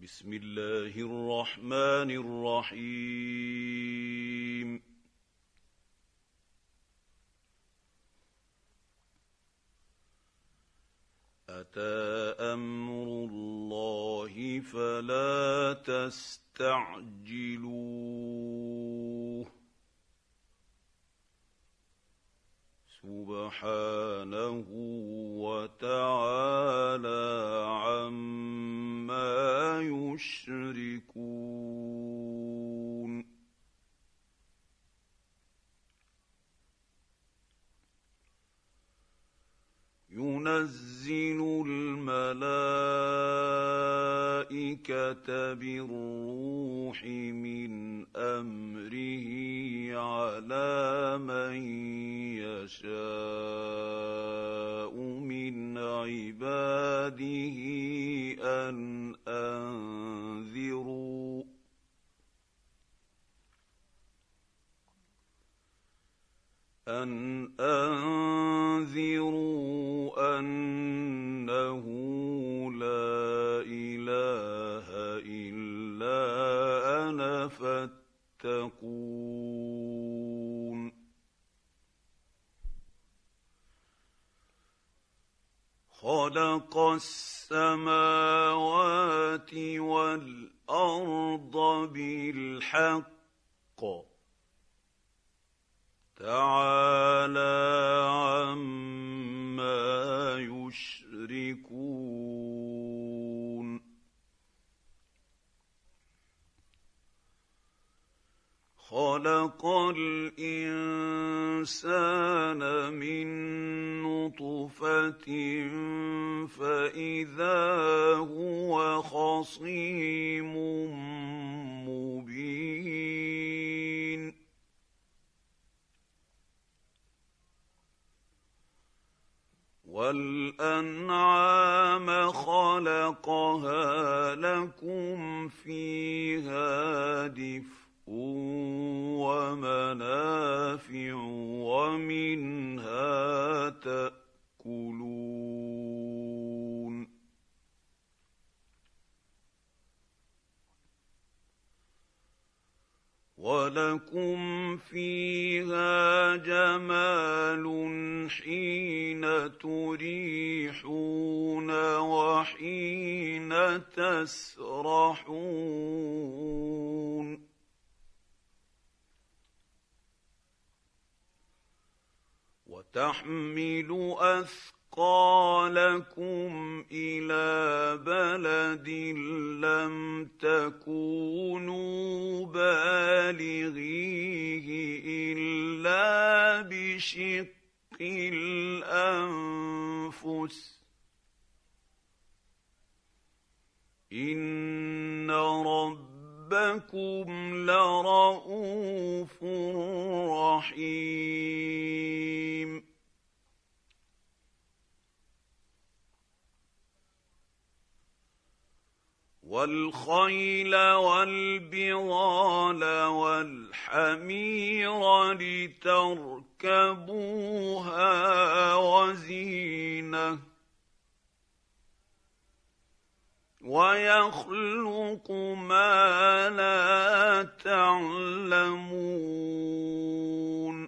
بسم الله الرحمن الرحيم. أتى أمر الله فلا تستعجلوه سبحانه وتعالى عما يشركون. ينزل الملائكة بالروح من أمره على من يشاء من عباده أن أنذروا أنه لا إله إلا أنا فاتقون. خلق السماوات والأرض بالحق تعالى عما يشركون. خلق الإنسان من نطفة فإذا هو خصيم مبين. والأنعام خلقها لكم فيها دفء ومنافع ومنها تأكلون. ولكم فيها جمال حين تريحون وحين تسرحون. وتحمل أثقالكم إلى بلد لم تكونوا بالغيه إلا بشق الأنفس إن ربكم لرءوف رحيم. والخيل والبغال والحمير لتركبوها وزينة ويخلق ما لا تعلمون.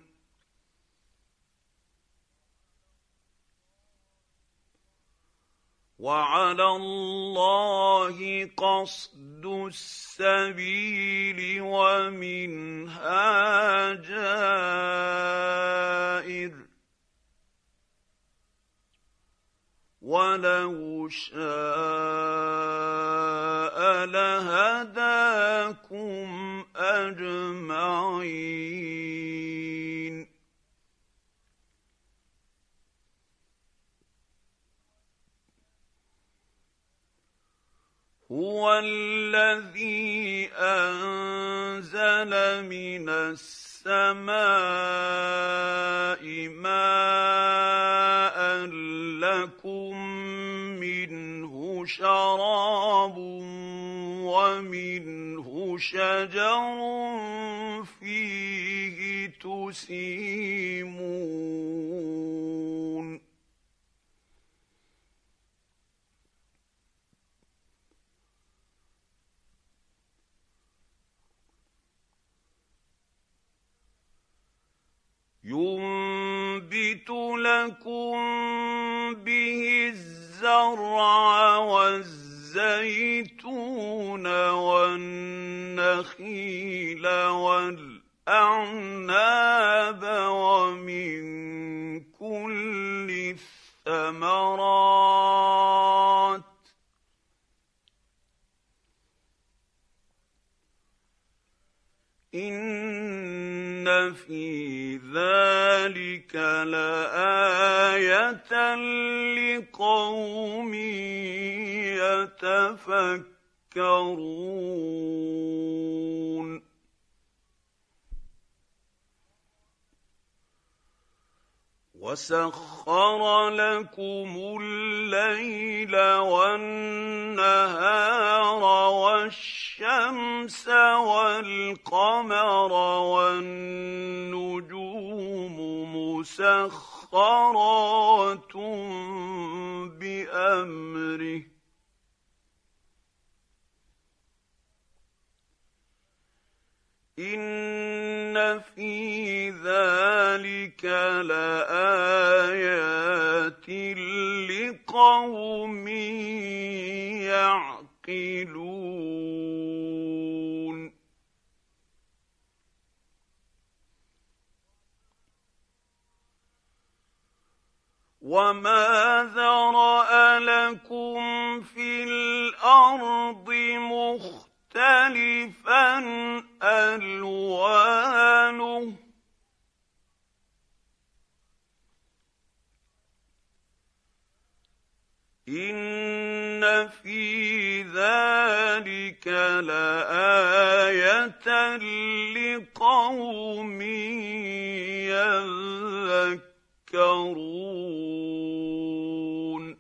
وعلى الله قصد السبيل ومنها جائر ولو شاء لهداكم أجمعين. هو الذي أنزل من السماء ماء لكم منه شراب ومنه شجر فيه تسيمون. لكم به الزرع والزيتون والنخيل والأعناب ومن كل الثمرات إن في ذلك لآية لقوم يتفكرون وسخر لكم الليل والنهار والشمس والقمر والنجوم مسخرات بأمره إن في ذلك لآيات لقوم يعقلون وما ذرأ لكم في الأرض مختلفا ألوانه إن في ذلك لآية لقوم يذكرون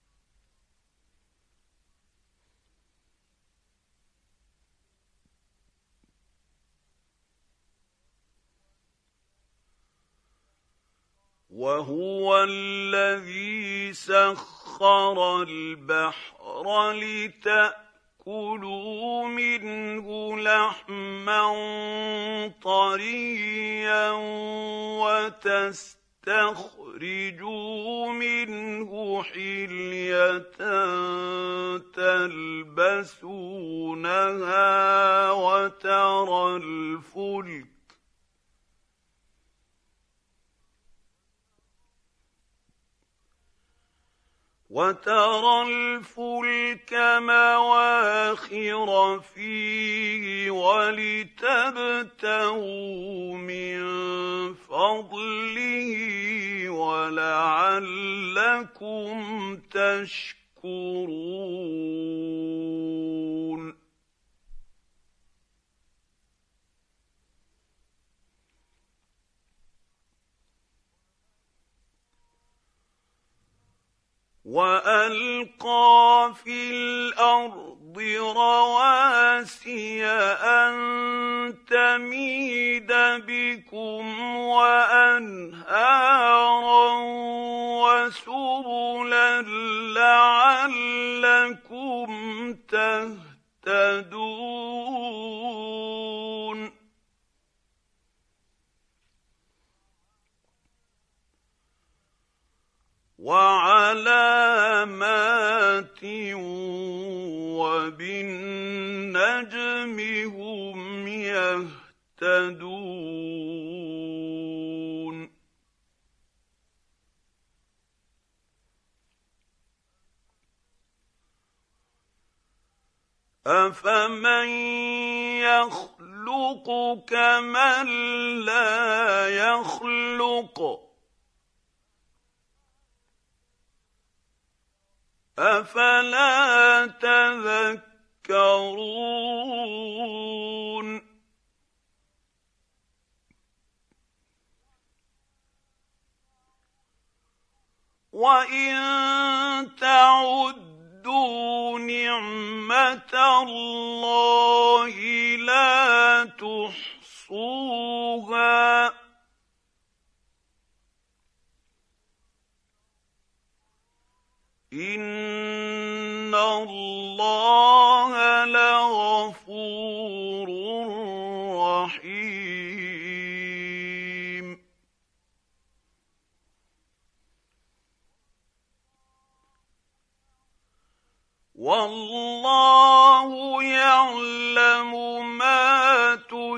وهو الذي سخر البحر لتأكلوا منه لحما طريا وتستخرجوا منه حلية تلبسونها وترى الفلك مواخر فيه ولتبتغوا من فضله ولعلكم تشكرون وألقى في الأرض رواسي أن تميد بكم وأنهارا وسبلا لعلكم تهتدون وعلامات وبالنجم هم يهتدون أفمن يخلق كمن لا يخلق أفلا تذكرون وإن تعدوا نعمة الله لا تحصوها إن الله لغفور رحيم والله يعلم ما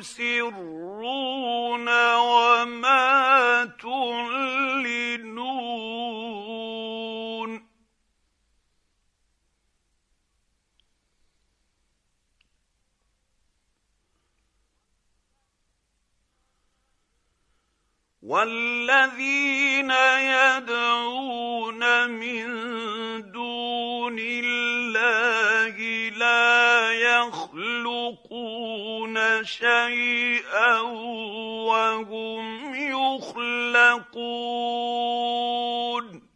تسرون وما تعلنون والذين يدعون من دون الله لا يخلقون شيئا وهم يخلقون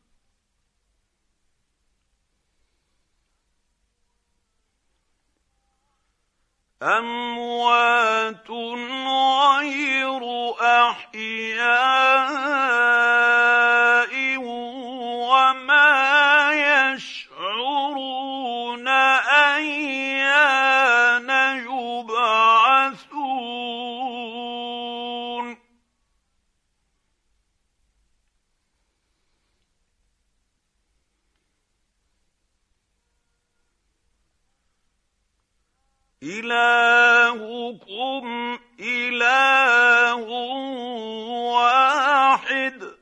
أموات غير أحياء وما يشعرون أيان يبعثون إلهكم إله واحد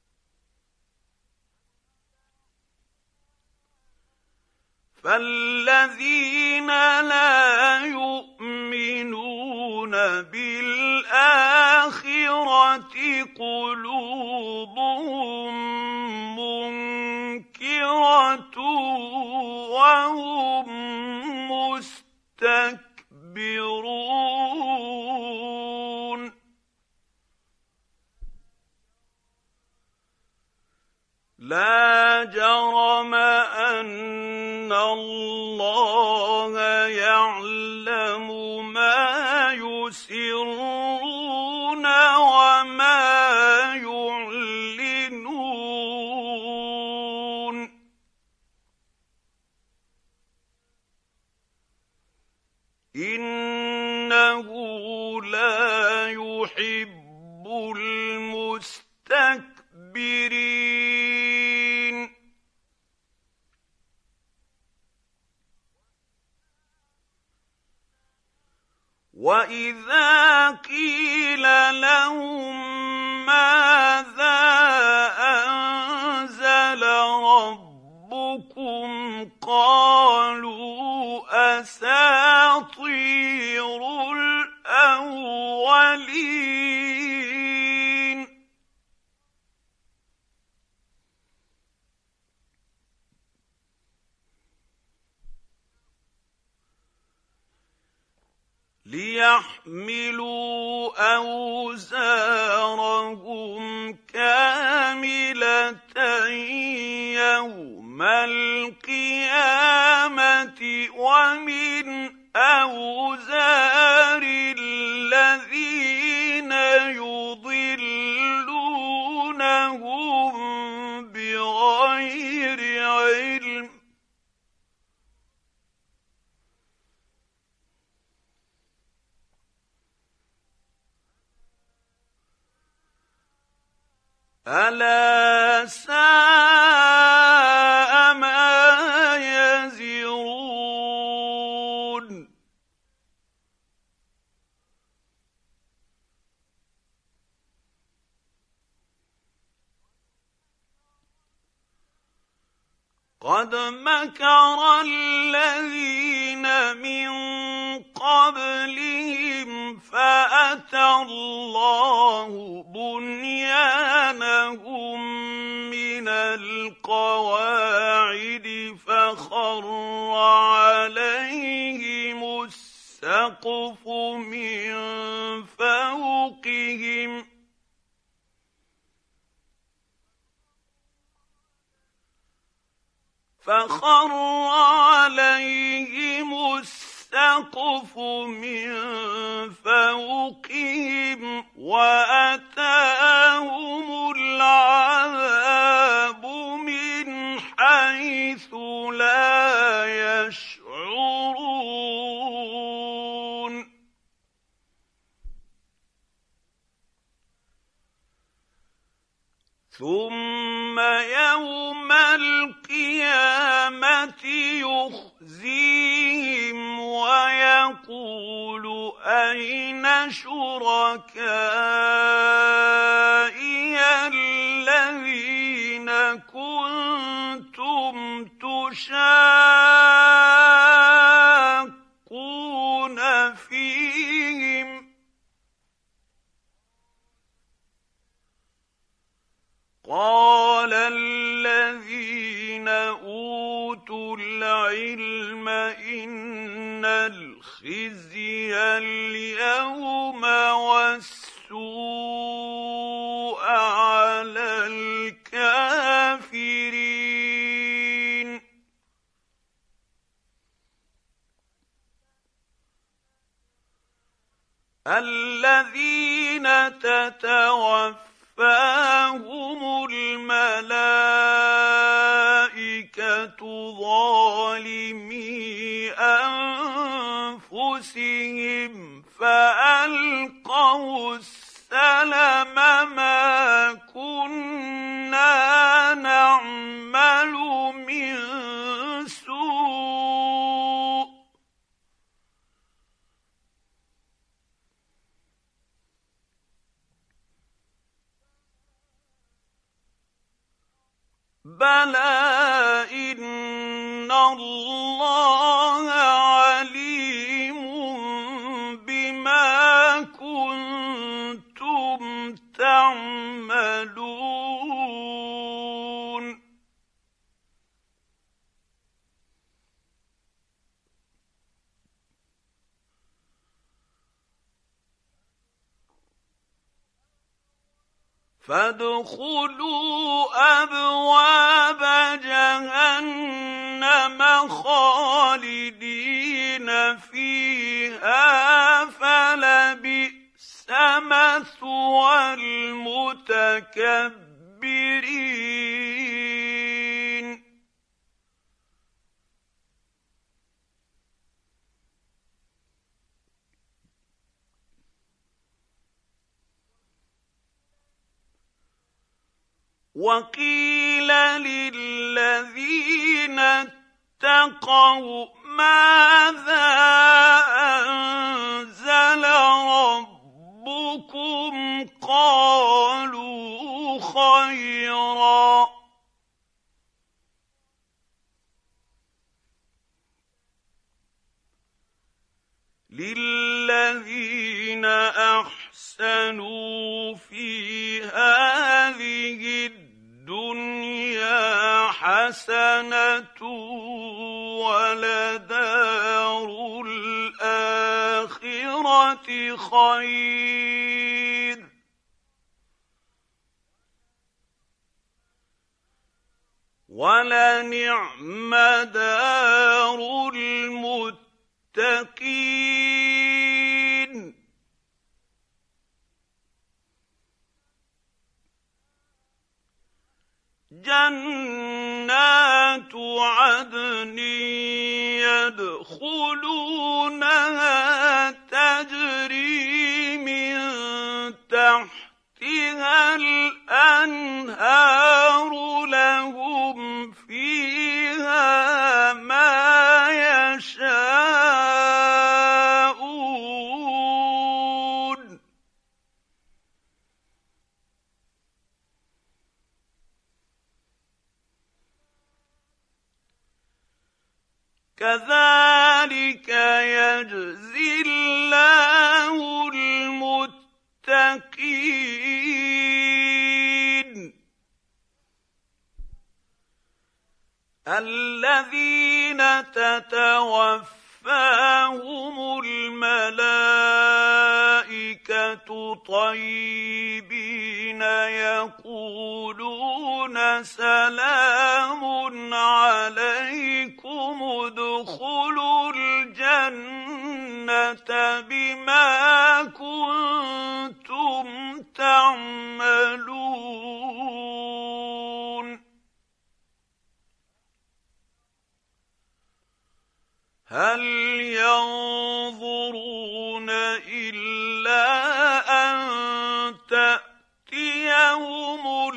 فالذين لا يؤمنون بالآخرة قلوبهم منكرة وهم مستكبرون لا جرم أن الله يعلم ما يسرون وما يعلنون إنه لا يحب المستكبرين وإذا قيل لهم ماذا أنزل ربكم قالوا أساطير الأولين ليحملوا أوزارهم كاملة يوم القيامة ومن أوزار الذين يضلونهم بغير علم ألا ساء ما يزرون قد مكر الذين من قبلهم فأتى الله بنيانهم من القواعد فخر عليهم السقف من فوقهم فخر عليهم السقف من فوقهم وأتاهم العذاب من حيث لا يشعرون ثم يوم القيامة أين شركائي الذين كنتم تشاقون فيهم قال الذين أوتوا العلم إن الخزي اليوم والسوء على الكافرين الذين تتوفاهم الملائكة ظالمي أنفسهم فألقوا السلم ما كنا نعمل من سوء بلى إن الله عليم بما كنتم تعملون فادخلوا أبواب جهنم خالدين فيها فلبئس مثوى المتكبرين وقيل للذين اتقوا ماذا أنزل ربكم قالوا خيرا للذين أحسنوا في هذه الدنيا حسنة ولدار الآخرة خير ولنعم دار المتقين جنات عدن يدخلونها تجري من تحتها الأنهار لهم فيها ما يشاءون كذلك يجزي الله المتقين الذين تتوفاهم الملائكة طيبين يقولون سلام عليكم ادخلوا الجنة بما كنتم تعملون هل ينظرون إلا أن تأتيهم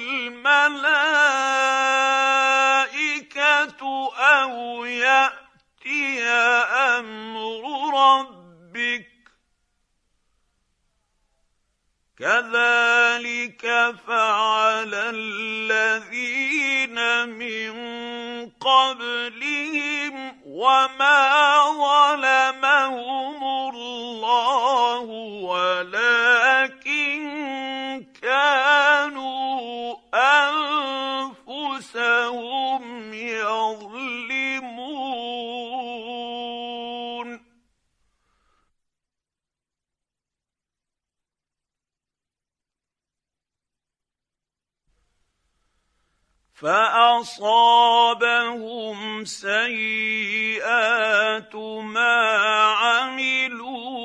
الملائكة أو يأتي أمر ربك كذلك فعل الذين من قبلهم وما ظلمهم الله ولكن كانوا أنفسهم يظلمون. فأصابهم سيئات ما عملوا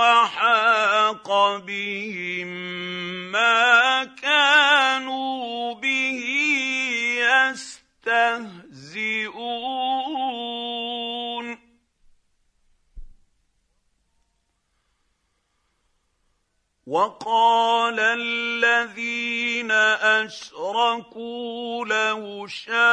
وحاق بهم ما كانوا به يستهزئون. وقال الذين أشركوا لو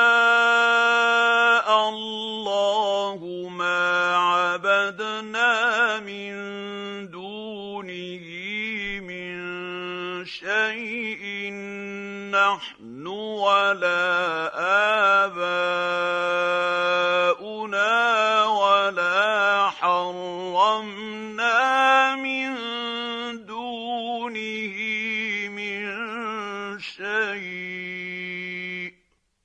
شاء الله ما عبدنا من دونه من شيء نحن ولا آباؤنا ولا حرمنا من دونه من شيء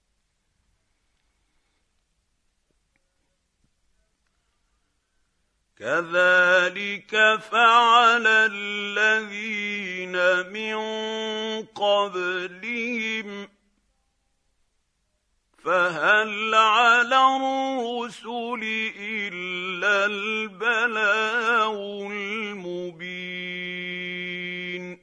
كذلك فعل الذين من قبلهم فهل على الرسل إلا البلاغ المبين.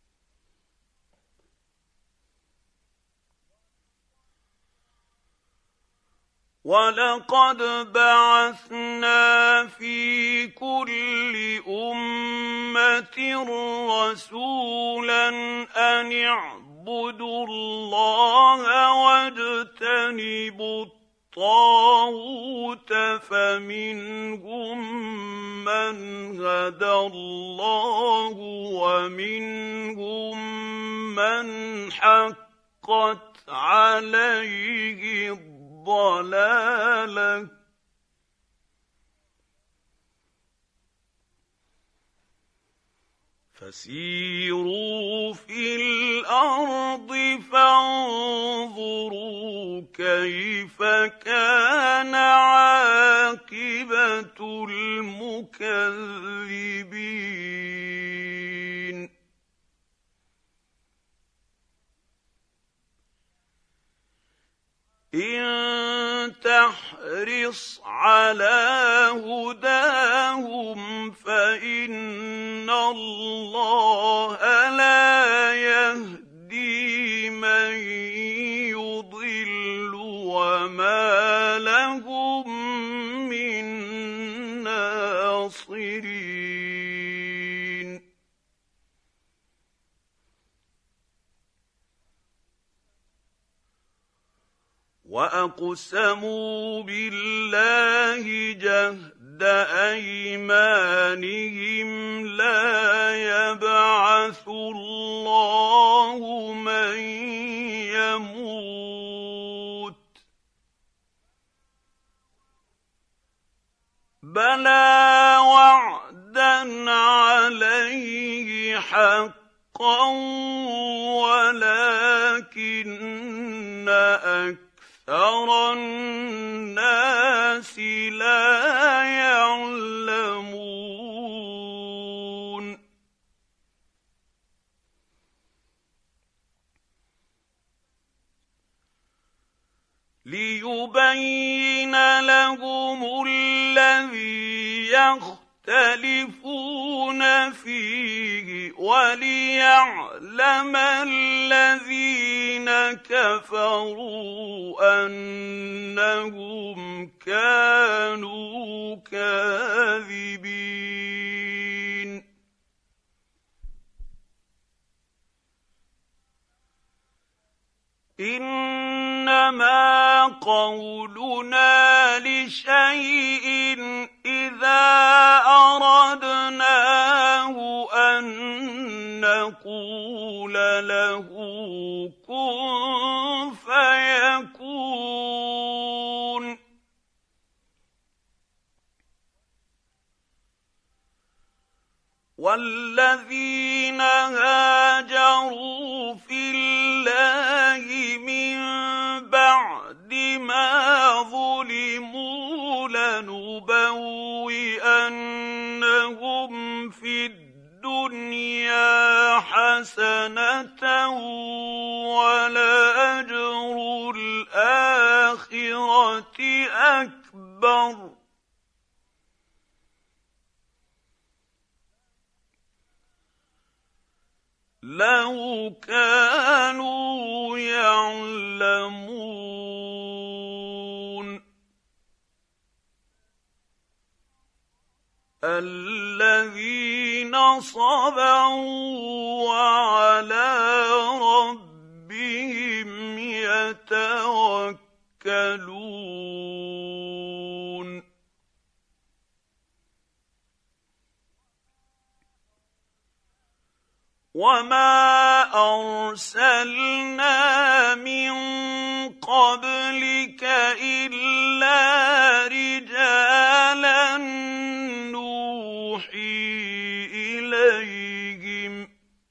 ولقد بعثنا في كل أمة رسولا أن اعبدوا الله واجتنبوا الطاغوت فمنهم من هدى الله ومنهم من حقت عليه الضلالة فسيروا في الأرض فانظروا كيف كان عاقبة المكذبين. إن تحرص على هداهم فإن الله لا يهدي من يضل وما لهم من ناصرين. وأقسموا بالله جهد أيمانهم لا يبعث الله من يموت بلى وعدا عليه حقا ولكن أكثر الناس لا يعلمون. ليبين لهم الذي يختلفون فيه وليعلم الذين كفروا أنهم كانوا كاذبين. إنما قولنا لشيء إذا أردناه أن نقول والذين هاجروا في الله من بعد ما ظلموا لنبوئنهم في الدنيا حسنة ولأجر الآخرة أكبر لو كانوا يعلمون الذين صبروا وعلى ربهم يتوكلون وما أرسلنا من قبلك إلا رجالا نوحي إليهم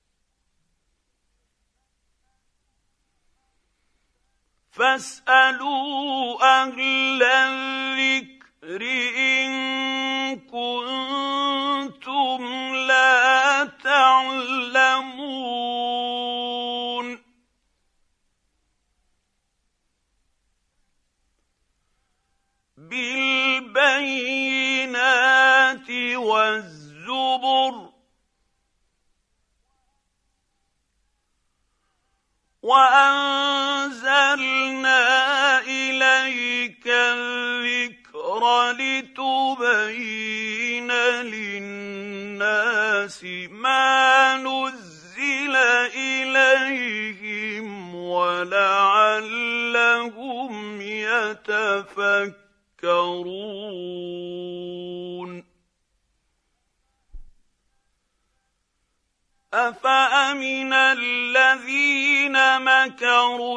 فاسألوا أهل الذكر إن كنتم لا تعلمون بالبينات والزبر وأنزلنا إليك الذكر لتبين للناس ما نزل إليهم ولعلهم يتفكرون أفأمن الذين مكروا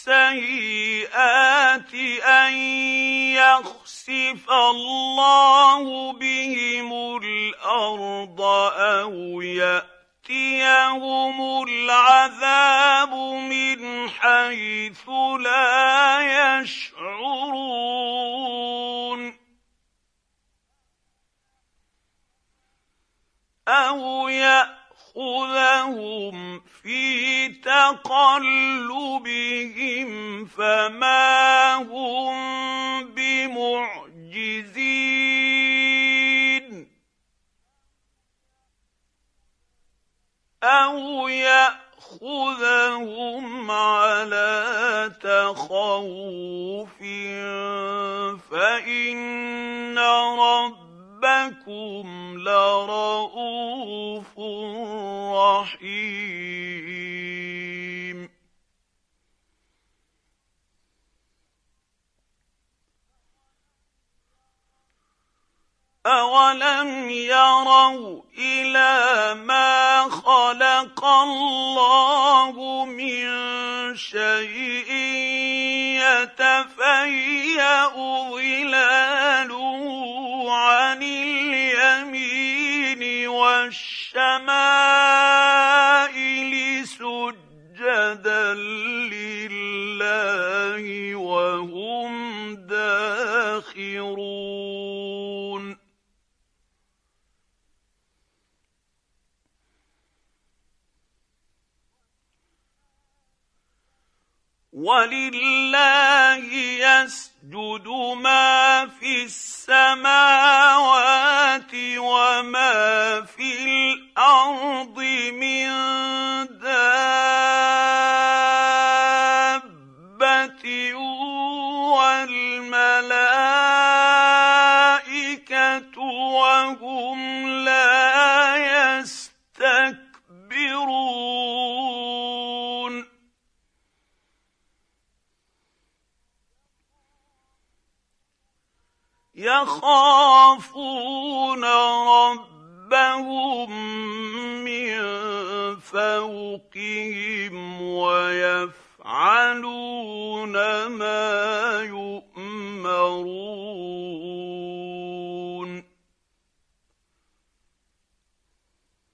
السيئات أن يخسف الله بهم الأرض أو يأتيهم العذاب من حيث لا يشعرون أو يأخذهم في تقلبهم فما هم بمعجزين أو يأخذهم على تخوف فإن ربكم لرؤوف رحيم أولم يروا إلى ما خلق الله من شيء يتفيأ ظلاله عن اليمين والشمائل سجدا لله وهم داخرون ولله يسجد ما في السماوات وما في الأرض من دابة والملائكة وهم لا يستكبرون يخافون ربهم من فوقهم ويفعلون ما يؤمرون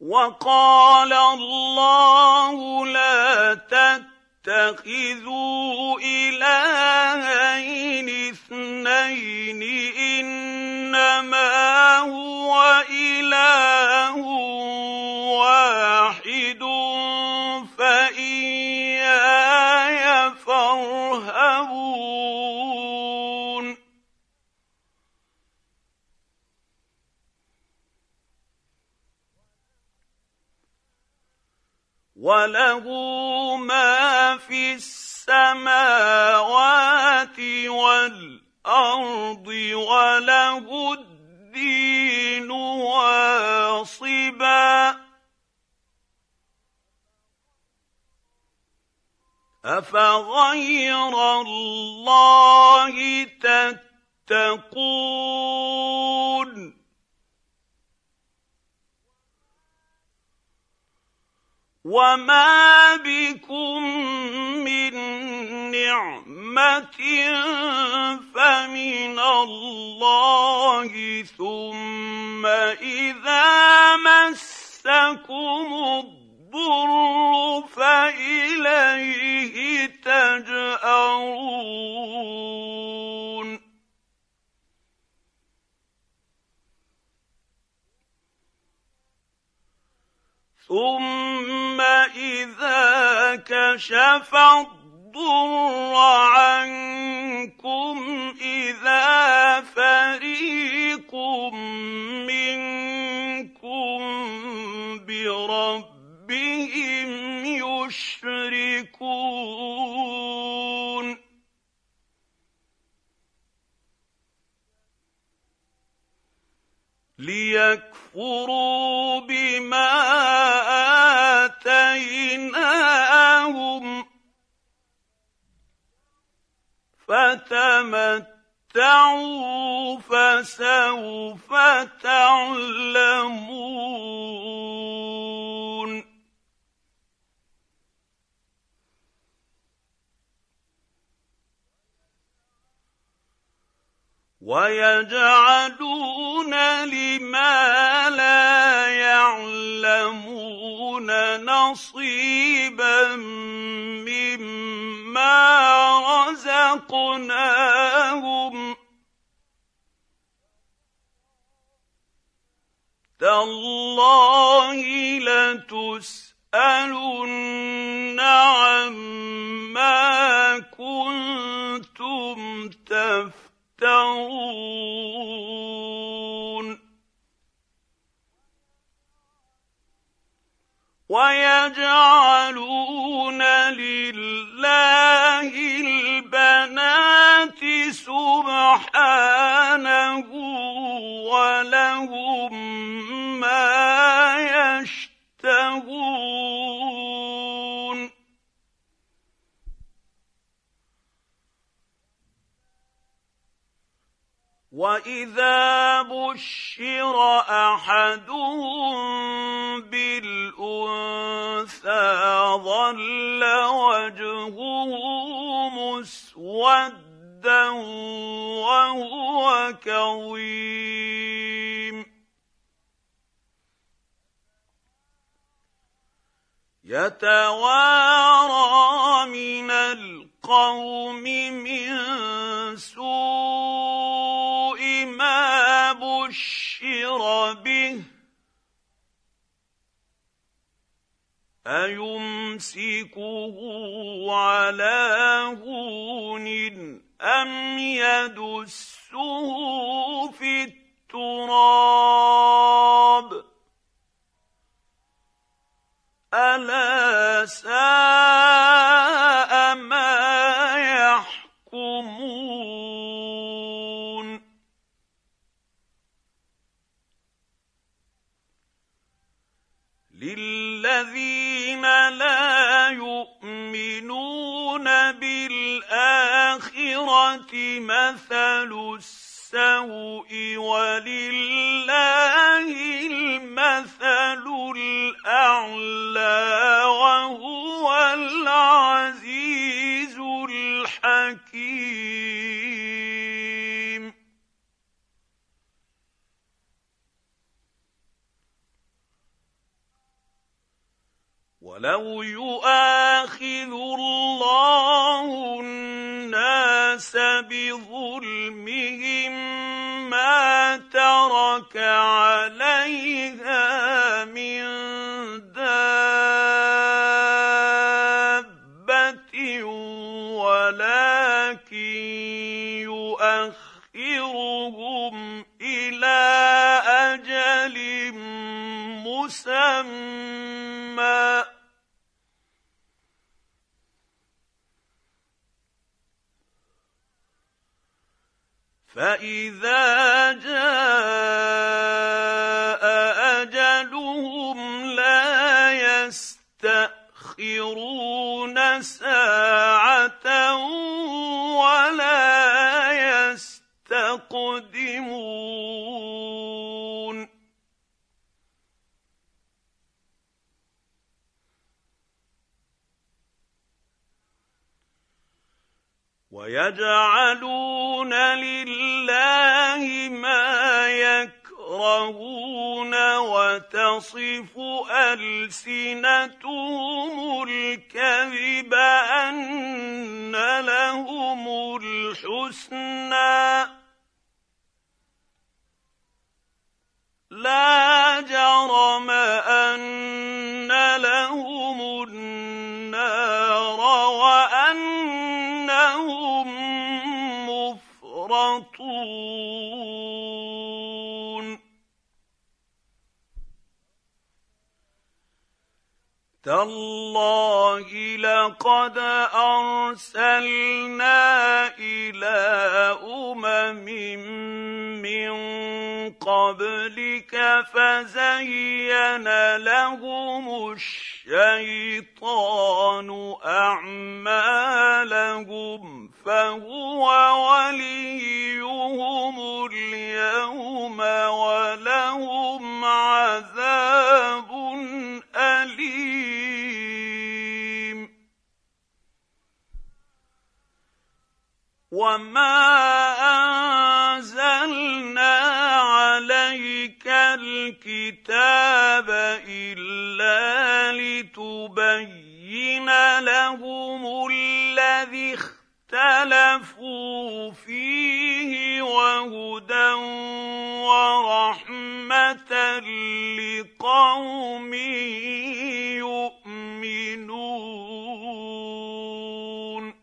وقال الله لا تتخذوا إلهين اثنين إنما هو إله واحد فإياي فارهبون وله ما في السماوات والأرض وله الدين واصبا أفغير الله تتقون وما بكم من نعمة فمن الله ثم إذا مسكم الضر فإليه تجأرون ثم إذا كشف الضر عنكم إذا فريق منكم بربهم يشركون ليكفروا بما آتيناهم فتمتعوا فسوف تعلمون ويجعلون لما لا يعلمون نصيبا مما رزقناهم تالله لتسألن عما كنتم تفترون ويجعلون لله البنات سبحانه ولهم ما يشتهون وإذا بشر أحدهم بالأنثى ظل وجهه مسودا وهو كظيم يتوارى من القوم من سوء ما بشر به أيمسكه على هون أم يدسه في التراب ألا ساء ما يحكمون للذين لا يؤمنون بالآخرة مثل السوء ولله المثل الأعلى وهو العزيز الحكيم لو يؤاخذ الله الناس بظلمهم ما ترك عليها من دابة ولكن يؤخرهم إلى أجل مسمى فإذا جاء أجلهم لا يستأخرون ساعة ولا يستقدمون ويجعلون لله ما يكرهون وتصف ألسنتهم الكذب أن لهم الحسنى لا جرم أن لهم النار وأنهم مفرطون تالله لقد أرسلنا إلى أمم من قبلك فزين لهم الشيطان أعمالهم فهو وليهم اليوم ولهم عذاب أليم وما أنزلنا عليك الكتاب إلا لتبين لهم الذي اختلفوا فيه وهدى ورحمة لقوم يؤمنون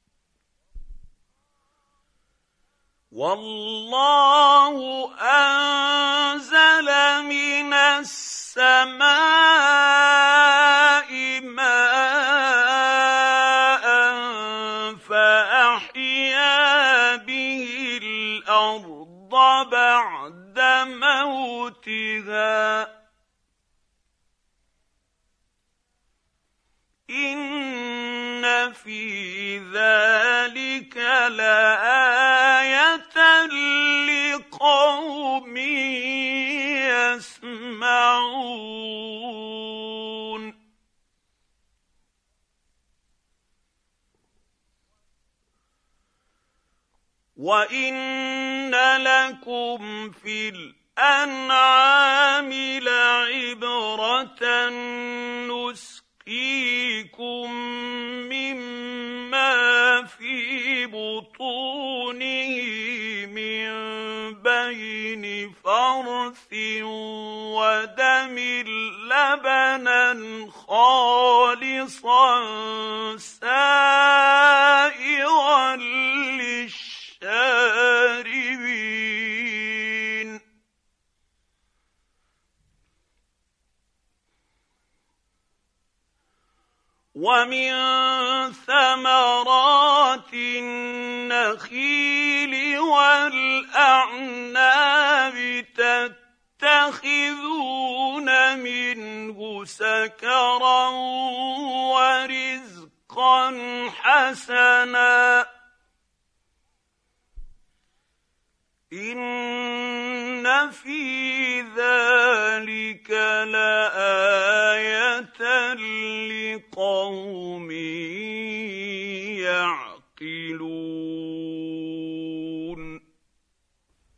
والله أنزل من السماء ماء فأحيا به الأرض بعد موتها إن في ذلك لآية لقوم يسمعون وإن لكم في الأنعام لعبرة نسقيكم مما في بطونه من بين فرث ودم لبنا خالصا سائغا للشاربين ومن ثمرات النخيل والأعناب تتخذون منه سكرا ورزقا حسنا إن في ذلك لآية لقوم يعقلون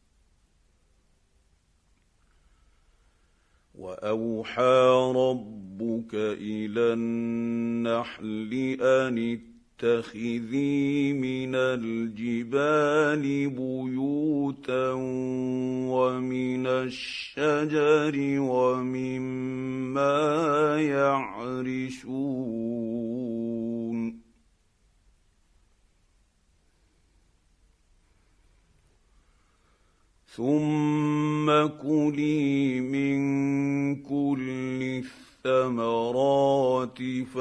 وأوحى ربك ربك إلى النحل أن اتخذي من الجبال بيوتا ومن الشجر ومما يعرشون ثم كلي من كل الثمرات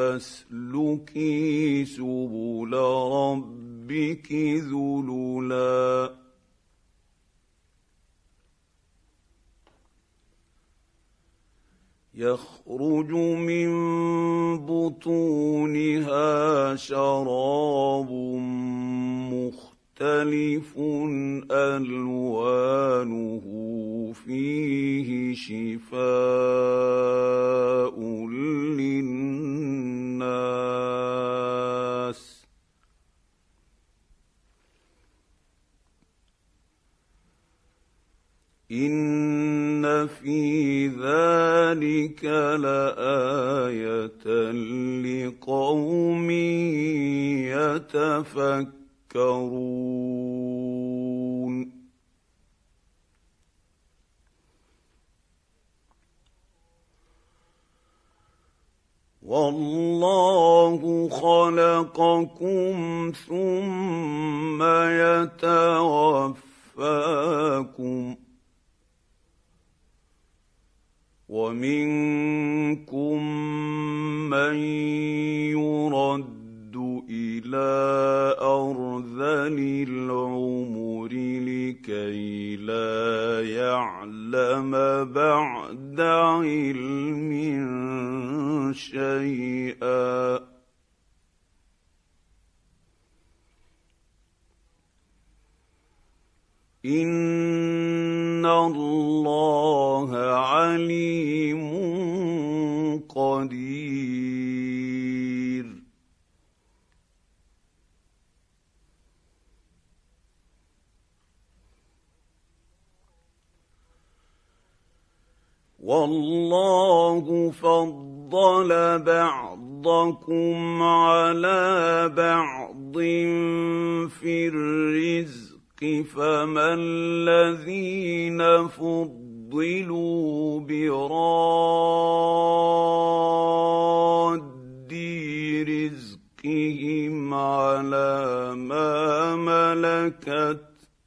فاسلكي سبل ربك ذللا يخرج من بطونها شراب مختلف ألوانه فيه شفاء للناس إن في ذلك لآية لقوم يتفكرون والله خلقكم ثم يتوفاكم ومنكم من يرد إلى أرذل العمر لكي لا يعلم بعد علم شيئا إن الله عليم قدير والله فضل بعضكم على بعض في الرزق فما الذين فضلوا براد رزقهم على ما ملكت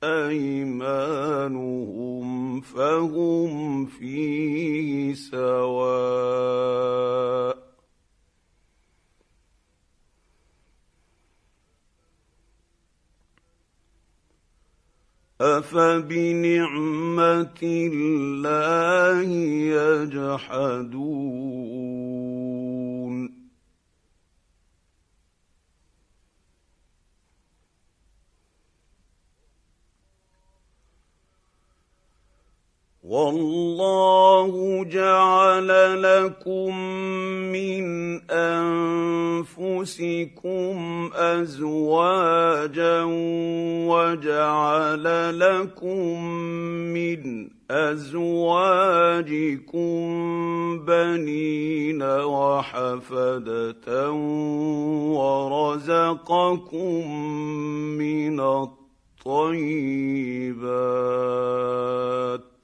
أيمانهم فهم فيه سواء أفبنعمة الله يجحدون والله جعل لكم من أنفسكم أزواجا وجعل لكم من أزواجكم بنين وحفدة ورزقكم من الطيبات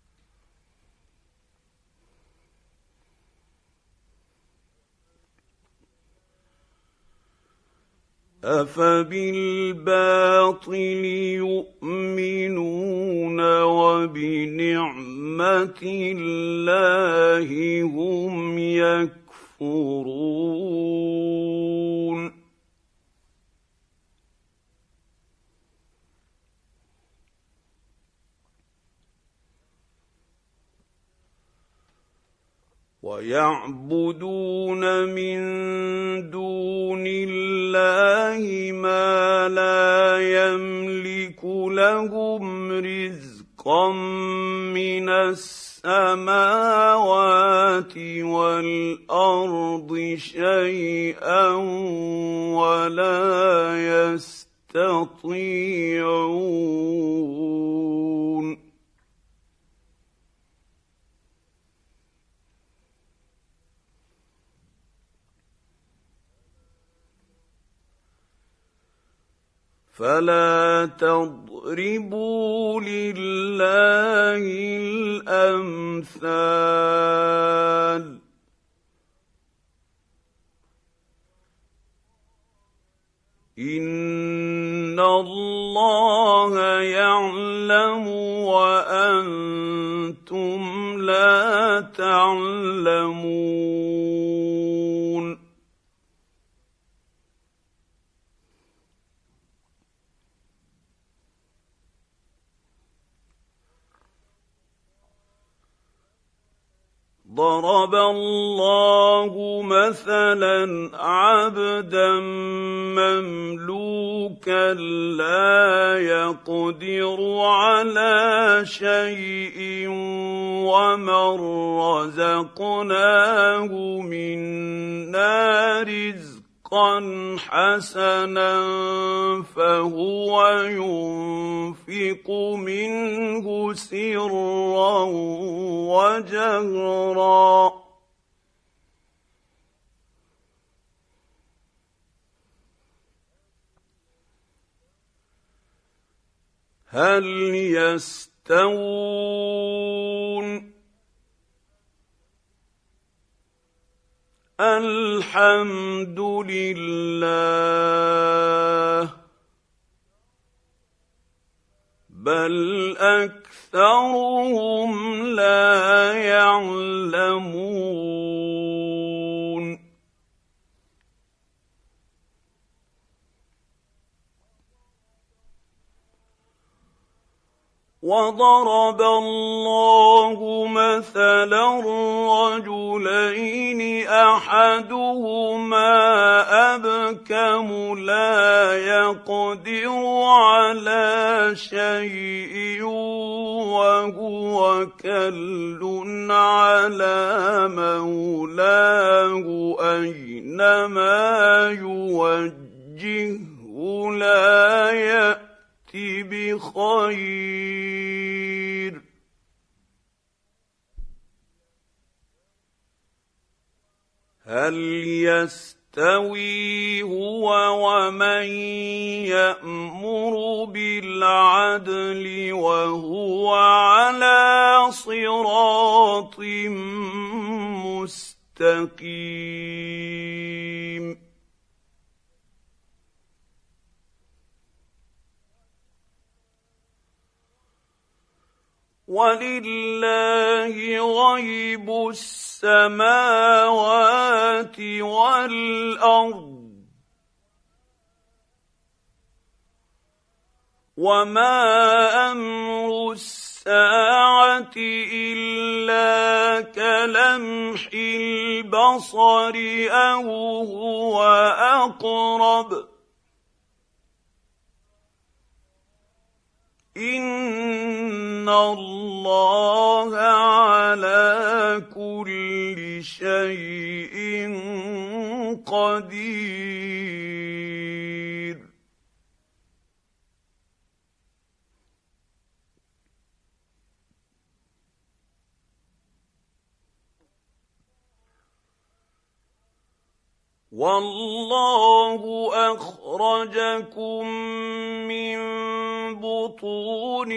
أفبالباطل يؤمنون وبنعمة الله هم يكفرون ويعبدون من دون الله ما لا يملك لهم رزقا من السماوات والأرض شيئا ولا يستطيعون فلا تضربوا لله الامثال ان الله يعلم وانتم لا تعلمون ضرب الله مثلا عبدا مملوكا لا يقدر على شيء ومن رزقناه منا رزقا حسنا فهو ينفق منه سرا وجهرا هل يستوون الحمد لله بل اكثرهم لا يعلمون وضرب الله مثلا رجلين احدهما ابكم لا يقدر على شيء وهو كل على مولاه اينما يوجهه لا يأتي بخير هل يستوي هو ومن يأمر بالعدل وهو على صراط مستقيم ولله غيب السماوات والأرض وما أمر الساعة إلا كلمح البصر أو هو أقرب إن الله على كل شيء قدير والله أخرجكم من بطون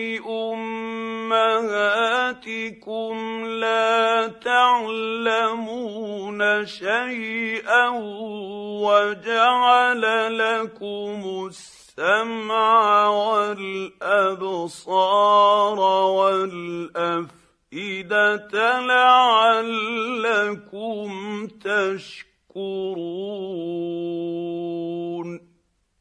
أمهاتكم لا تعلمون شيئا وجعل لكم السمع والأبصار والأفئدة لعلكم تشكرون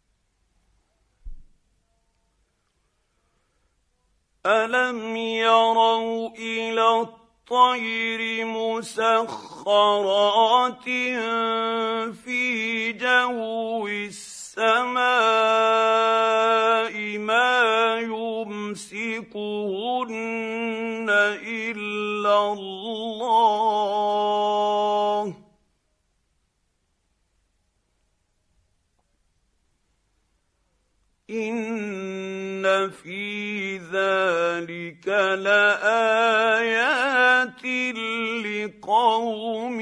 ألم يروا إلى الطير مسخرات في جو السماء ما يمسكهن إلا الله إن في ذلك لآيات لقوم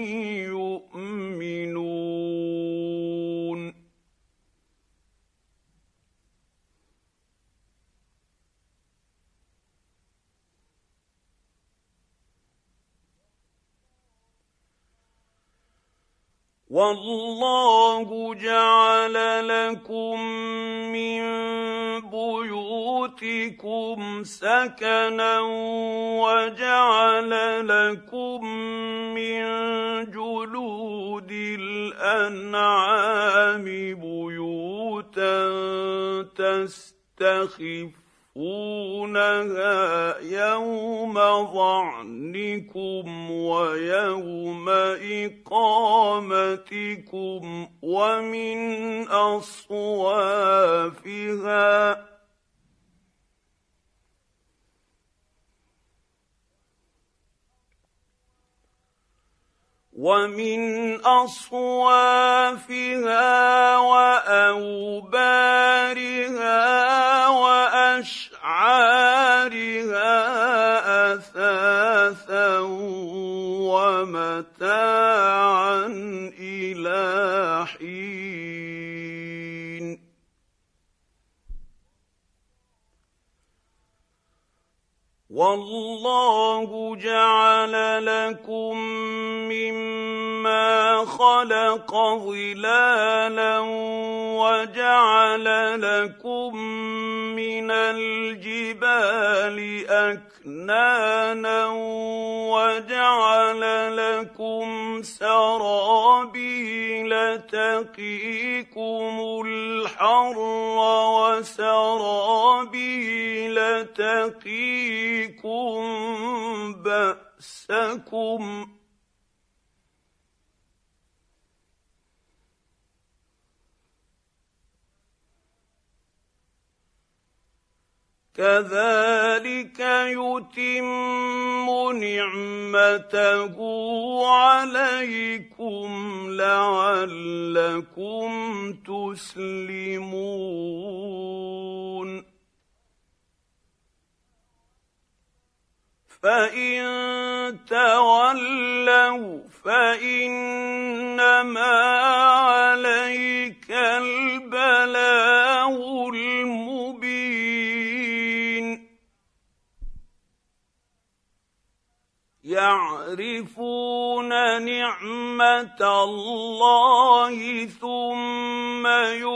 يؤمنون والله جعل لكم من بيوتكم سكنا وجعل لكم من جلود الأنعام بيوتا تستخفونها يوم ظعنكم ويوم إقامتكم ومن أصوافها وأوبارها وأشعارها أثاثا ومتاعا إلى حين والله جعل لكم مما خلق ظلالا وجعل لكم من الجبال أكنانا وجعل لكم سرابيل تقيكم الحر وسرابيل تقيكم بأسكم كذلك يتم نعمته عليكم لعلكم تسلمون فإن تولوا فإنما عليك البلاغ المبين يعرفون نعمة الله ثم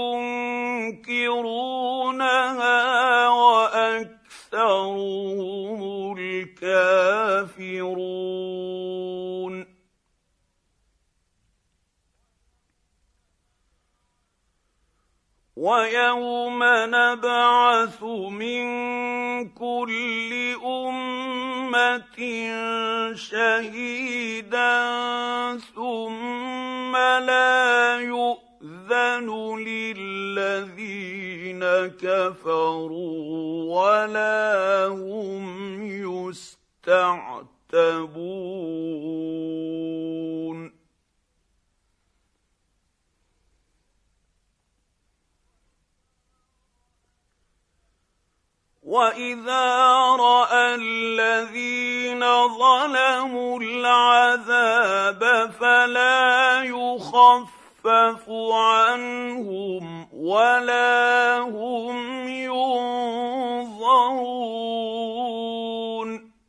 ينكرونها وأكثرهم الكافرون ويوم نبعث من كل أمة شهيدا ثم لا يؤذن للذين كفروا ولا هم يستعتبون وإذا رأى الذين ظلموا العذاب فلا يخفف عنهم ولا هم ينظرون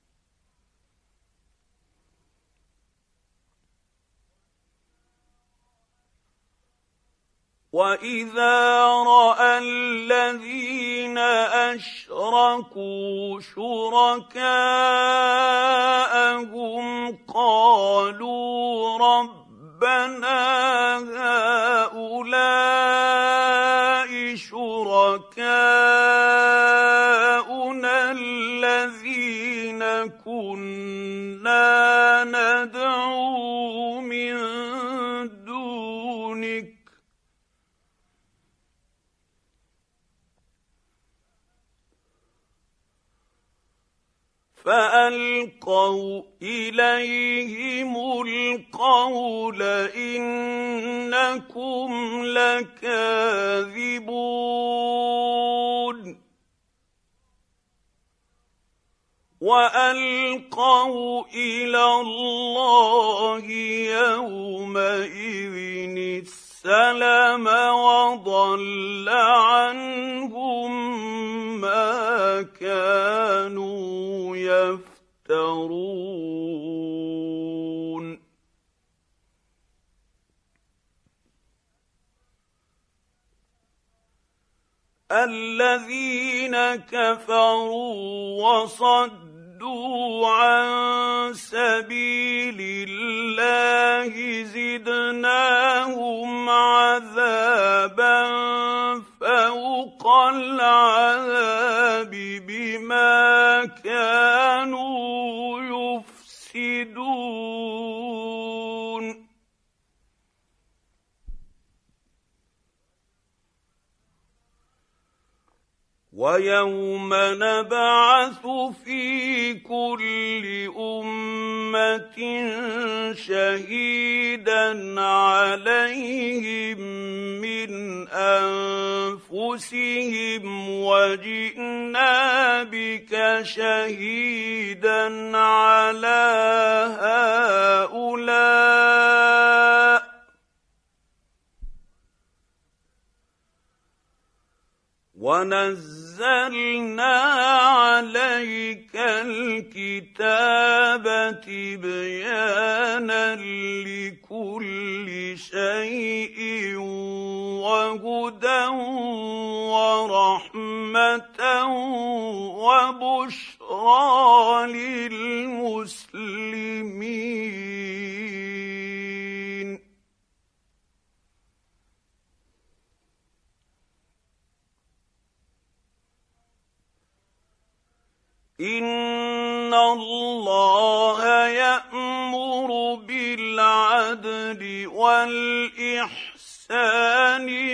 وإذا رأى الذين أشركوا شركاءهم قالوا ربنا هؤلاء شركاؤنا الذين كنا ندعو من دونك فألقوا إليهم القول إنكم لكاذبون وألقوا إلى الله يومئذ السلم وضل عنهم ما كانوا يفترون الذين كفروا وصدوا عن سبيل الله زدناهم عذابا فوق العذاب بما كانوا يفسدون. ويوم نبعث في كل أمة شهيدا عليهم من أنفسهم وجئنا بك شهيدا على هؤلاء ونزلنا عليك الكتاب تبيانا لكل شيء وهدى ورحمة وبشرى للمسلمين. إن الله يأمر بالعدل والإحسان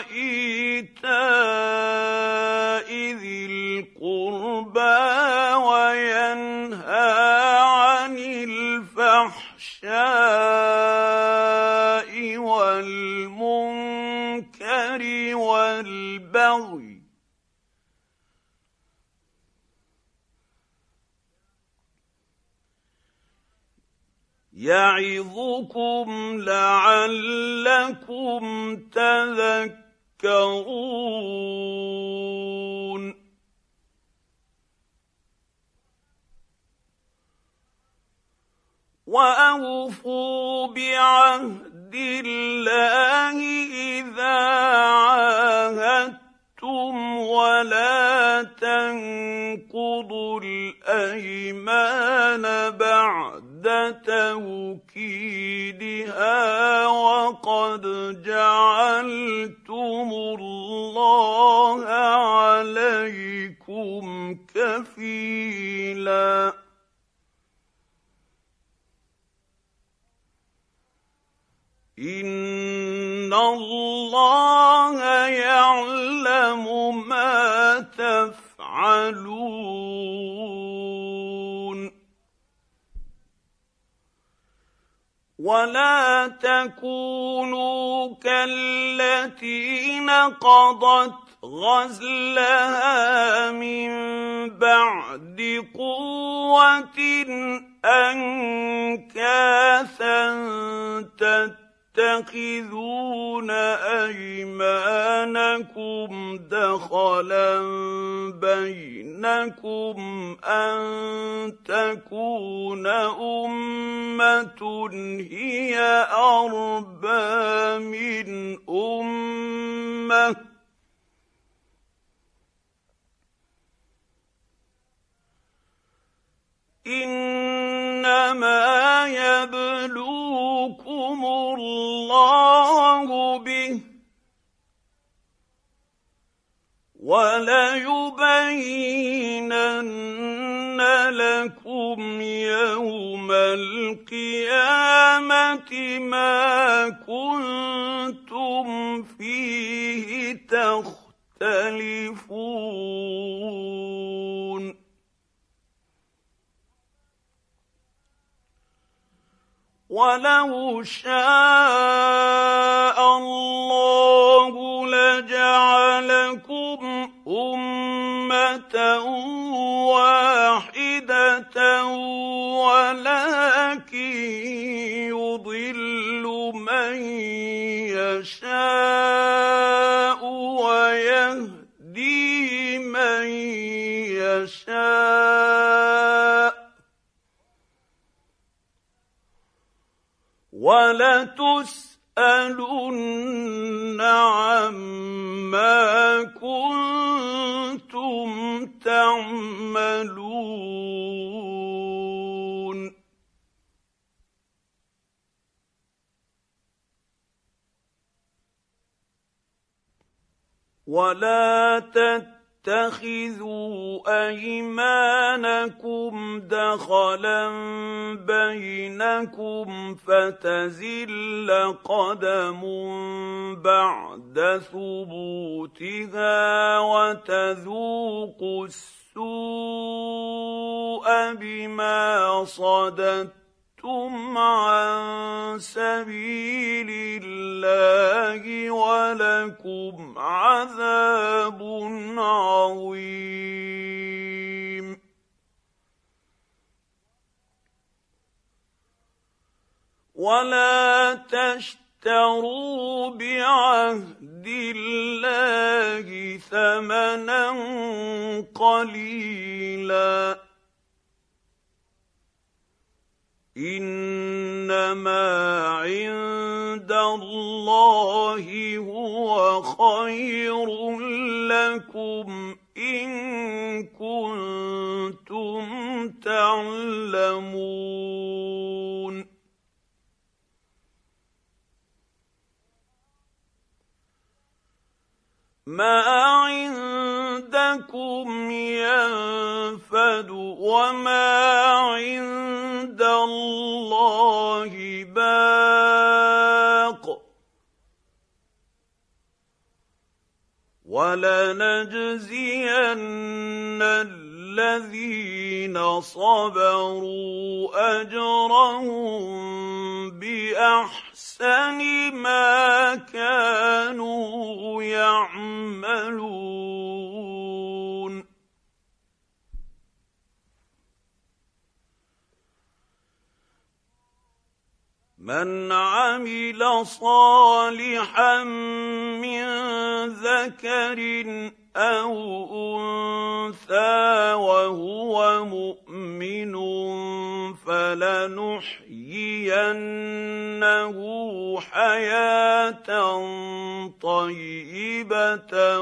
وإيتاء ذي القربى وينهى عن الفحشاء والمنكر والبغي يعظكم لعلكم تذكرون. وأوفوا بعهد الله إذا عاهدتم ولا تنقضوا الأيمان بعد توكيدها وقد جعلتم الله عليكم كفيلا. إن الله يعلم ما تفعلون. ولا تكونوا كالتي نقضت غزلها من بعد قوة أنكاثا تتخذون أيمانكم دخلا بينكم أن تكون أمة هي أربى من أمة إنما يبلوكم الله به وليبينن لكم يوم القيامة ما كنتم فيه تختلفون. ولو شاء الله لجعلكم أمة واحدة ولكن يضل من يشاء ويهدي من يشاء ولتسألن عما كنتم تعملون. ولا تتخذوا ايمانكم دخلا بينكم فتزل قدم بعد ثبوتها وتذوقوا السوء بما صددتم عن سبيل الله ولكم عذاب عظيم. ولا تشتروا بعهد الله ثمنا قليلا إنما عند الله هو خير لكم إن كنتم تعلمون. ما عندكم ينفد وما عند الله باق ولنجزين الذين صبروا أجرهم بأحسن ما كانوا يعملون. من عمل صالحا من ذكر أو أنثى وهو مؤمن فلنحيينه حياة طيبة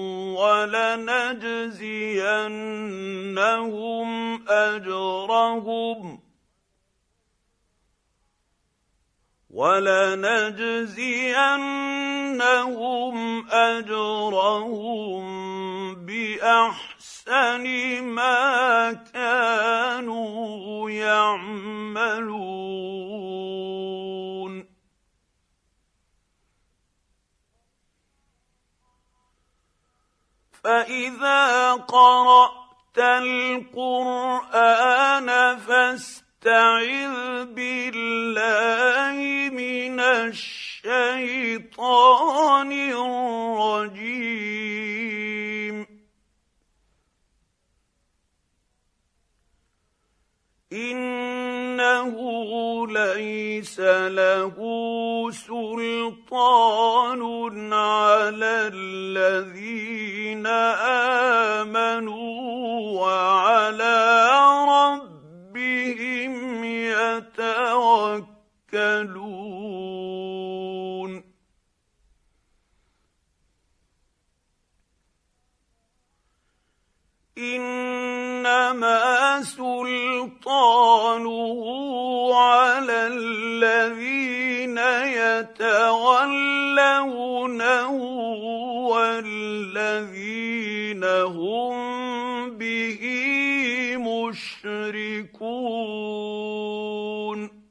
ولنجزينهم أجرهم بأحسن ما كانوا يعملون. فإذا قرأت القرآن فاستعذ بالله من الشيطان الرجيم. إنه ليس له سلطان على الذين آمنوا وعلى ربهم يتوكلون. إنما سلطانه على الذين يتولونه والذين هم به مشركون.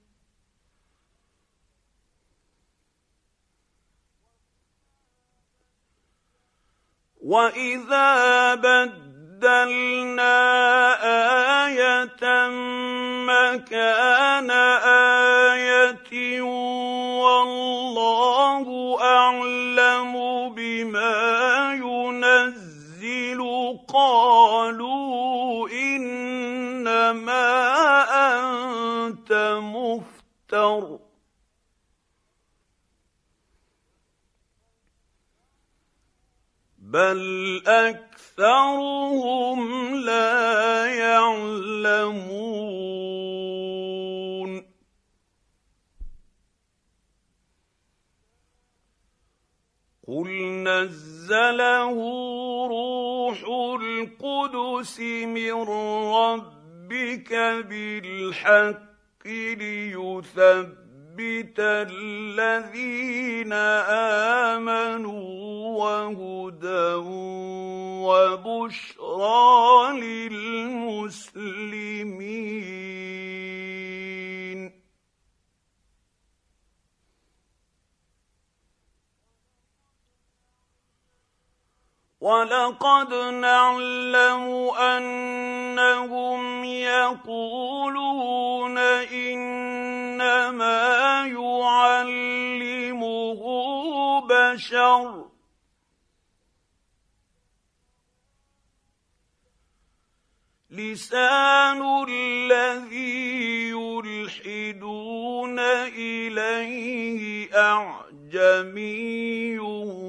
وإذا بدلنا آية مكان آية والله أعلم بما ينزل قالوا إنما أنت مفتر بل أكثرهم لا يعلمون. قل نزله نزله روح القدس من ربك بالحق ليثبت الذين آمنوا وهدى وبشرى للمسلمين. ولقد نعلم أنهم يقولون إنما يعلمه بشر لسان الذي يلحدون إليه أعجمي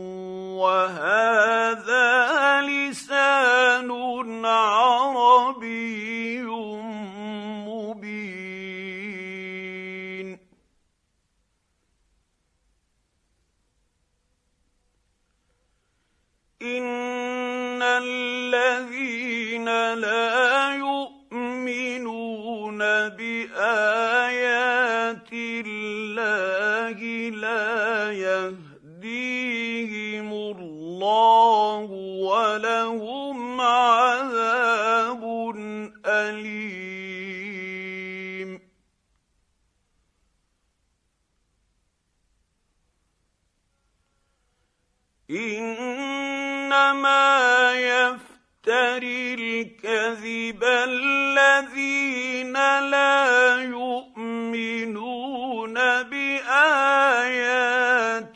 وهذا لسان عربي مبين. إن الذين لا يؤمنون بآيات الله لا يهديهم الله ولهم عذاب أليم. إنما يفتري الكذب الذين لا يؤمنون بآيات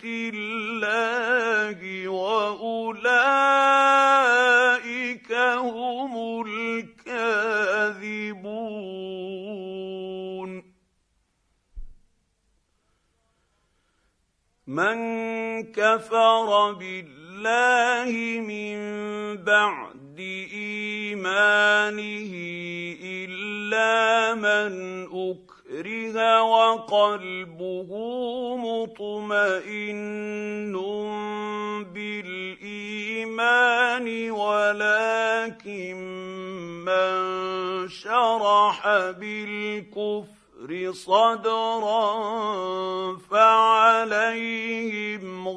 الله وأولئك هم الكاذبون. من كفر بالله من بعد إيمانه إلا من أكره وقلبه مطمئن بالإيمان ولكن من شرح بالكفر صدرا فعليهم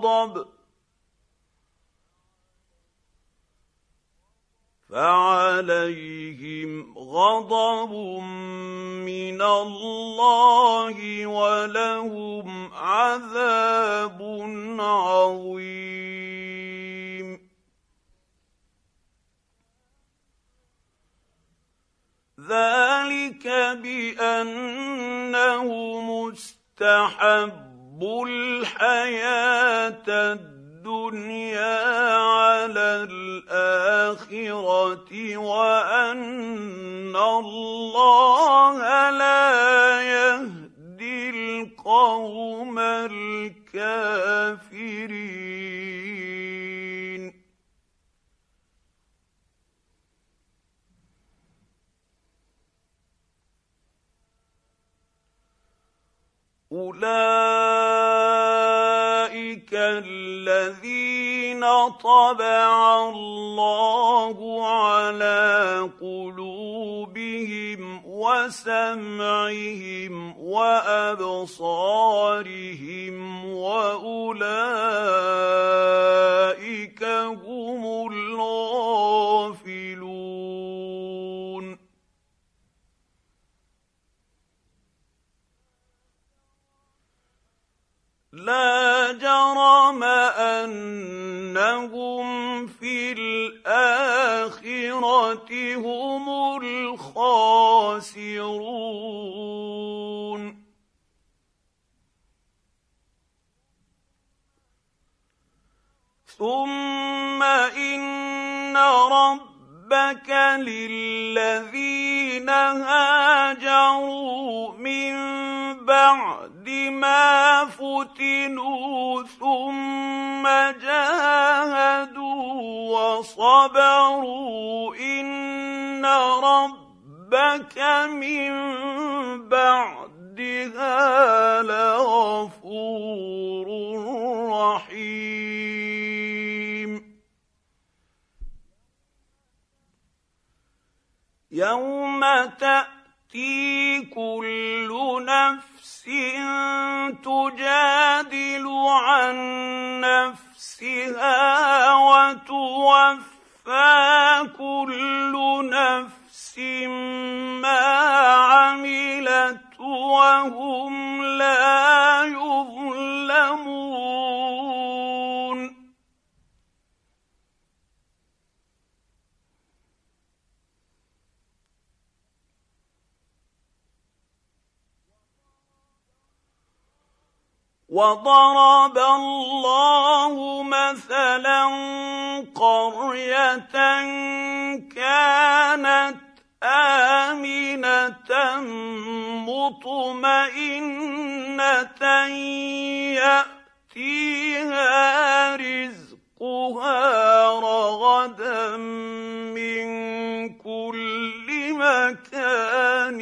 غضب من الله ولهم عذاب عظيم. ذلك بأنه مستحب الحياة الدنيا على الآخرة وأن الله لا يهدي القوم الكافرين. أولئك الذين طبع الله على قلوبهم وسمعهم وأبصارهم وأولئك هم الغافلون. لا جرم أنهم في الآخرة هم الخاسرون. ثم إن ربك للذين هاجروا من بعد ما فتنوا ثم جاهدوا وصبروا إن ربك من بعدها لغفور رحيم. يوم تأتي كل نفس تجادل عن نفسها وتوفى كل نفس ما عملت وهم لا يظلمون. وضرب الله مثلا قرية كانت آمنة مطمئنة يأتيها رزقها رغدا من كل مكان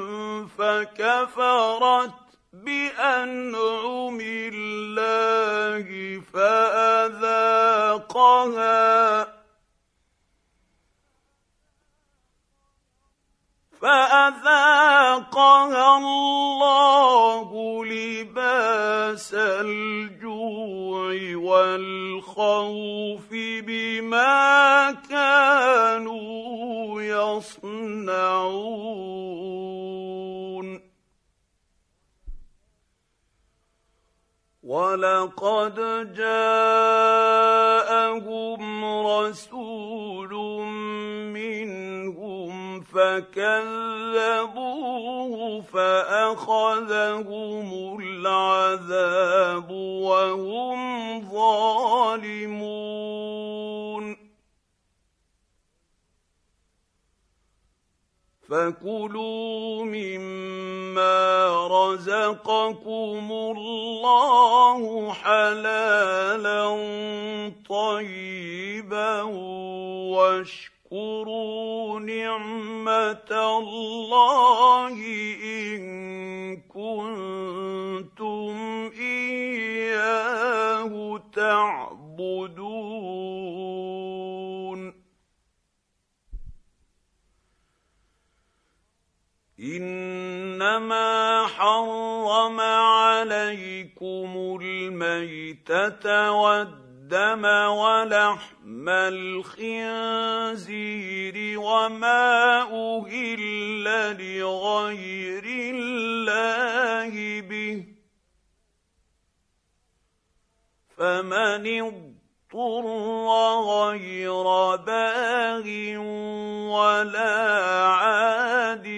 فكفرت بأنعم الله فأذاقها الله لباس الجوع والخوف بما كانوا يصنعون. ولقد جاءهم رسول منهم فكذبوه فأخذهم العذاب وهم ظالمون. فكلوا مما رزقكم الله حلالا طيبا واشكروا نعمة الله إن كنتم إياه تعبدون. إنما حرم عليكم الميتة والدم ولحم الخنزير وما أهل لغير الله به، فمن اضطر غير باغ ولا عاد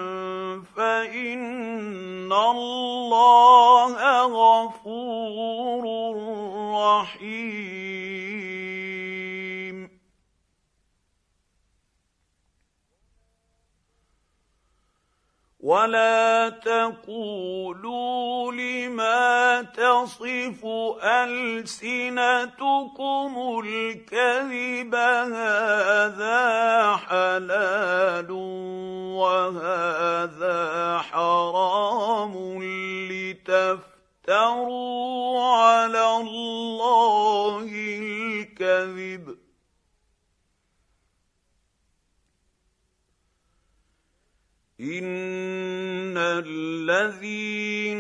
فإن الله غفور رحيم. ولا تقولوا لما تصف ألسنتكم الكذب هذا حلال وهذا حرام لتفتروا على الله الكذب. إن الذين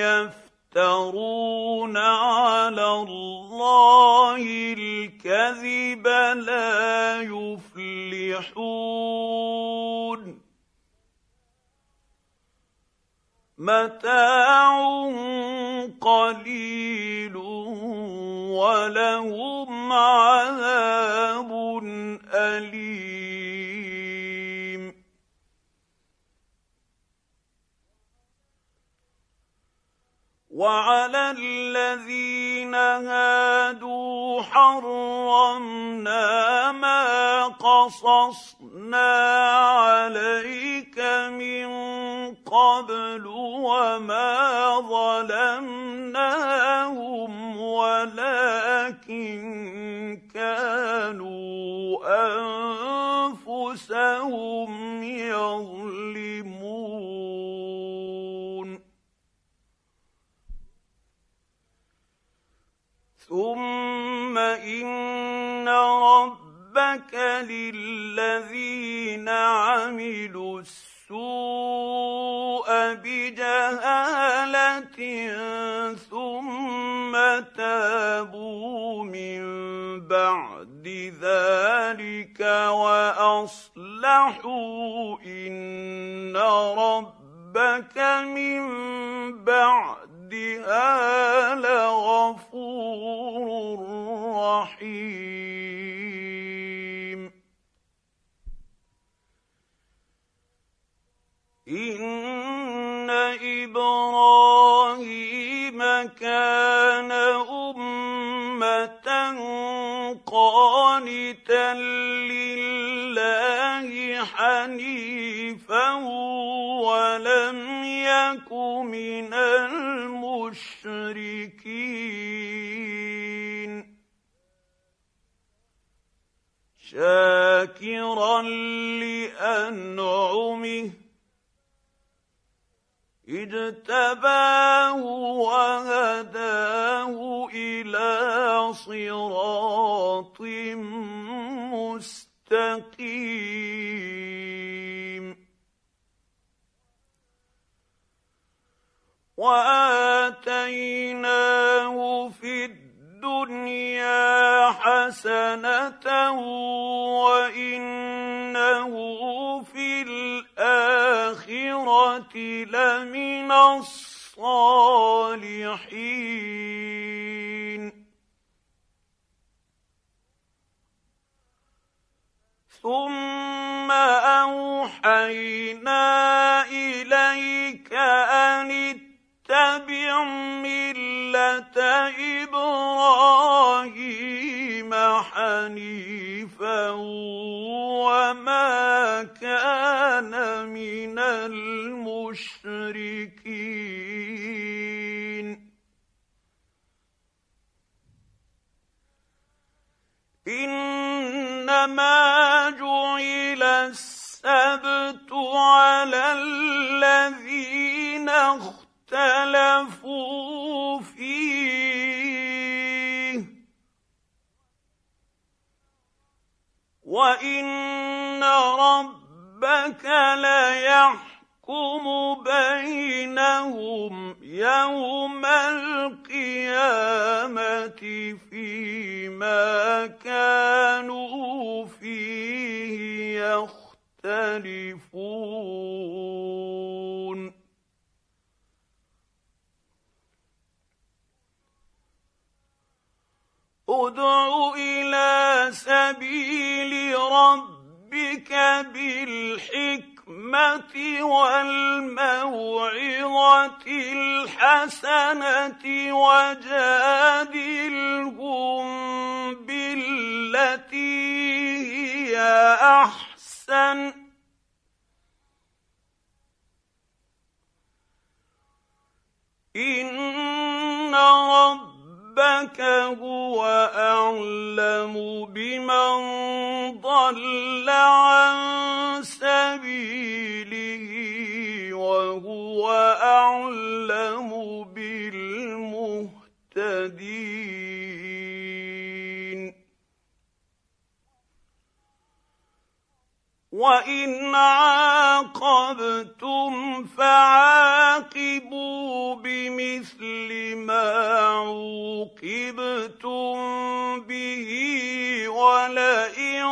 يفترون على الله الكذب لا يفلحون. متاع قليل ولهم عذاب أليم. وعلى الذين هادوا حرمنا ما قصصنا عليك من قبل وما ظلمناهم ولكن كانوا أنفسهم يظلمون. ثم إن ربك للذين عملوا السوء بجهالة ثم تابوا من بعد ذلك وأصلحوا إن ربك من بعدها لغفور رحيم إن إبراهيم كان أمة قانتا لله حنيفا ولم يك من المشركين شاكرا لأنعمه اجتباه وهداه إلى صراط مستقيم وآتيناه في الدنيا حسنة وإنه في الآخرة لمن الصالحين ثم أوحينا إليك أن اتبع ملة إبراهيم حنيفا وما كان من المشركين إنما جعل السبت على الذين اختلفوا فيه وإن ربك ليحكم بينهم يوم القيامة فيما كانوا فيه يختلفون ادع إلى سبيل ربك بالحكمة والموعظة الحسنة وجادلهم بالتي هي أحسن إن ربك هو أعلم بمن ضل عن سبيله وهو أعلم بالمهتدين وإن عاقبتم فعاقبوا بمثل ما عوقبتم به ولئن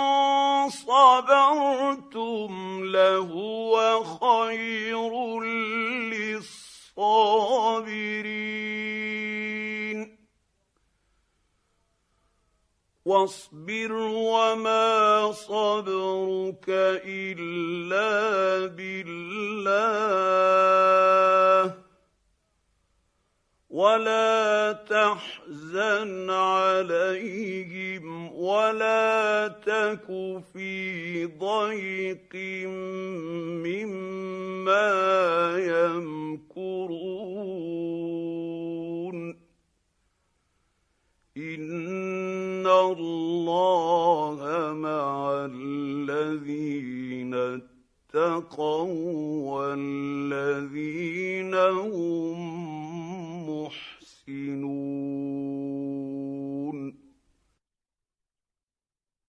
صبرتم لهو خير للصابرين واصبر وما صبرك إلا بالله ولا تحزن عليهم ولا تك في ضيق مما يمكرون إن الله مع الذين اتقوا والذين هم